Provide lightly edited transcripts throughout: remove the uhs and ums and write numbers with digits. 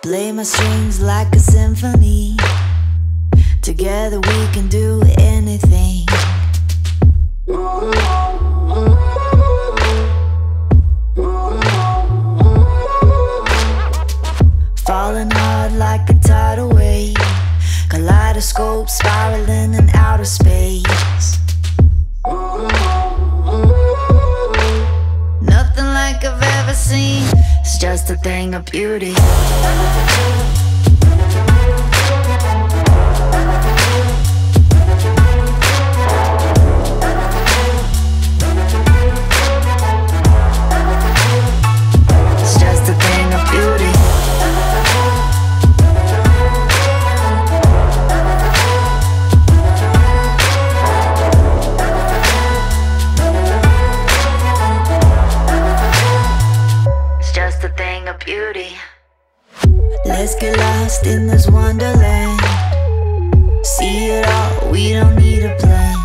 Play my strings like a symphony. Together we can do anything. Falling hard like a tidal wave, kaleidoscope spiraling in outer space. Nothing like I've ever seen. It's just a thing of beauty. It's just a thing of beauty. Just a thing of beauty. Let's get lost in this wonderland. See it all, we don't need a plan.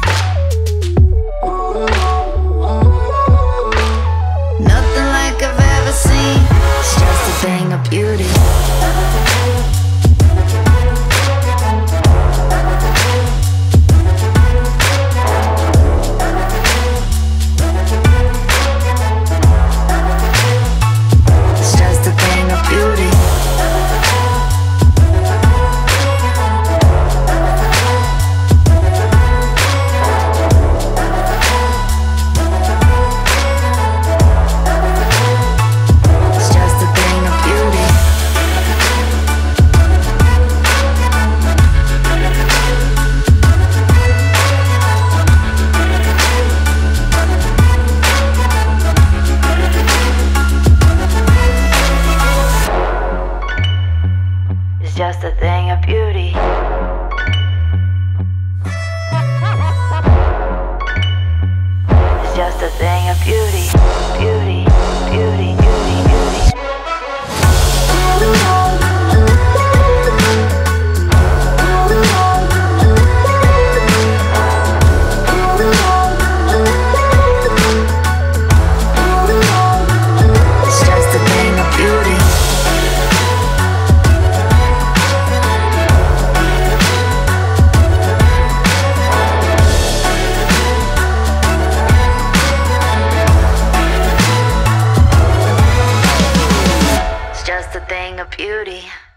Nothing like I've ever seen. It's just a thing of beauty. Just a thing of beauty. It's just a thing of beauty. Beauty, beauty, beauty, beauty. It's just a thing of beauty. Just a thing of beauty.